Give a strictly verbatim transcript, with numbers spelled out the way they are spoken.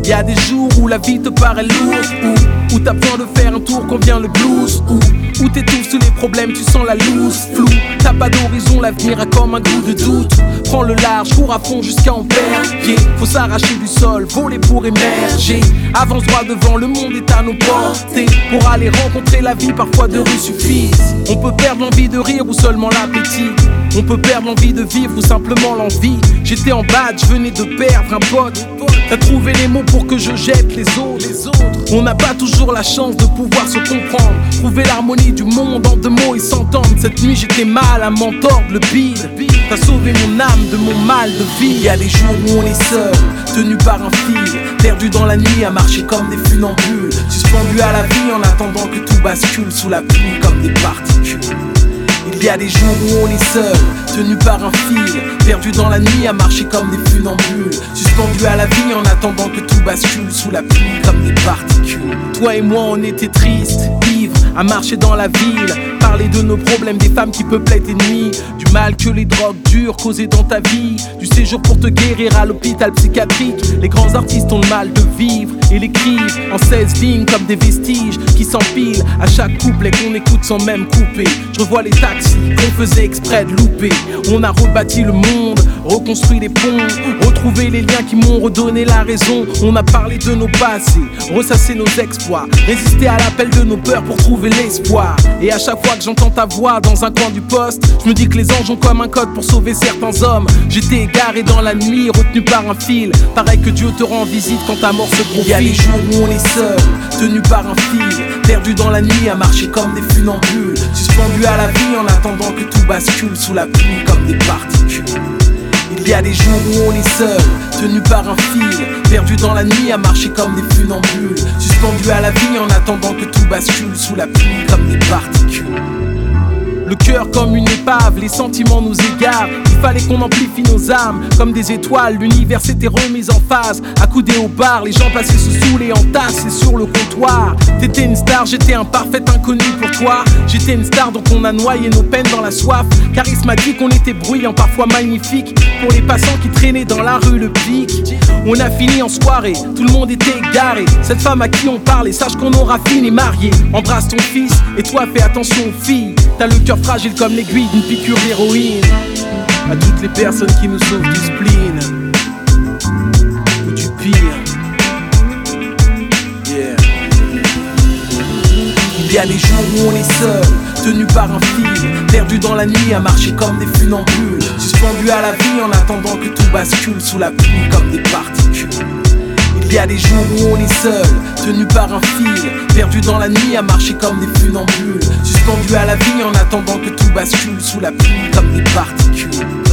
Y a des jours où la vie te paraît lourde, où, où t'as besoin de faire un tour quand vient le blues, où, où t'étouffes sous les problèmes, tu sens la loose, flou. T'as pas d'horizon, l'avenir a comme un goût de doute. Prends le large, cours à fond jusqu'à en perdre pied. Faut s'arracher du sol, voler pour émerger. Avance droit devant, le monde est à nos portées. Pour aller rencontrer la vie, parfois deux rues suffisent. On peut perdre l'envie de rire ou seulement l'appétit. On peut perdre l'envie de vivre ou simplement l'envie. J'étais en bad, je venais de perdre un pote. T'as trouvé les mots pour que je jette les autres. On n'a pas toujours la chance de pouvoir se comprendre. Trouver l'harmonie du monde en deux mots et s'entendre. Cette nuit j'étais mal à m'entendre le bide. T'as sauvé mon âme de mon mal de vie. Y a des jours où on est seul, tenu par un fil, perdu dans la nuit à marcher comme des funambules, suspendu à la vie en attendant que tout bascule sous la pluie comme des particules. Il y a des jours où on est seul, tenu par un fil, perdu dans la nuit à marcher comme des funambules, suspendu à la vie en attendant que tout bascule sous la pluie comme des particules. Toi et moi on était tristes, ivres, à marcher dans la ville, parler de nos problèmes, des femmes qui peuplaient tes nuits, du mal que les drogues dures causaient dans ta vie, du séjour pour te guérir à l'hôpital psychiatrique. Les grands artistes ont le mal de vivre et l'écrivent en seize lignes comme des vestiges qui s'empilent à chaque couplet qu'on écoute sans même couper. Je revois les taxis qu'on faisait exprès de louper. On a rebâti le monde, reconstruit les ponts, retrouvé les liens qui m'ont redonné la raison. On a parlé de nos passés, ressassé nos exploits, résisté à l'appel de nos peurs pour trouver l'espoir. Et à chaque fois que j'entends ta voix dans un coin du poste, je me dis que les anges ont comme un code pour sauver certains hommes. J'étais égaré dans la nuit, retenu par un fil, pareil que Dieu te rend visite quand ta mort se profile. Il y a des jours où on est seul, tenu par un fil, perdu dans la nuit à marcher comme des funambules, suspendu à la vie en attendant que tout bascule sous la pluie comme des particules. Il y a des jours où on est seul, tenu par un fil, perdu dans la nuit à marcher comme des funambules, suspendu à la vie en attendant que tout bascule sous la pluie comme des particules. Le cœur comme une épave, les sentiments nous égarent. Il fallait qu'on amplifie nos âmes comme des étoiles. L'univers s'était remis en phase, accoudé au bar. Les gens passaient se saouler en tasse et sur le comptoir. T'étais une star, j'étais un parfait inconnu pour toi. J'étais une star donc on a noyé nos peines dans la soif. Charismatique, on était bruyant, parfois magnifique. Pour les passants qui traînaient dans la rue le pic. On a fini en soirée, tout le monde était égaré. Cette femme à qui on parlait, sache qu'on aura fini marié. Embrasse ton fils et toi fais attention aux filles. T'as le cœur fragile comme l'aiguille d'une piqûre d'héroïne. À toutes les personnes qui nous sauvent du spleen ou du pire. Yeah. Il y a des jours où on est seul, tenu par un fil, perdu dans la nuit à marcher comme des funambules, suspendu à la vie en attendant que tout bascule sous la pluie comme des particules. Il y a des jours où on est seul, tenu par un fil, perdu dans la nuit à marcher comme des funambules, suspendu à la vie en attendant que tout bascule sous la pluie comme des particules.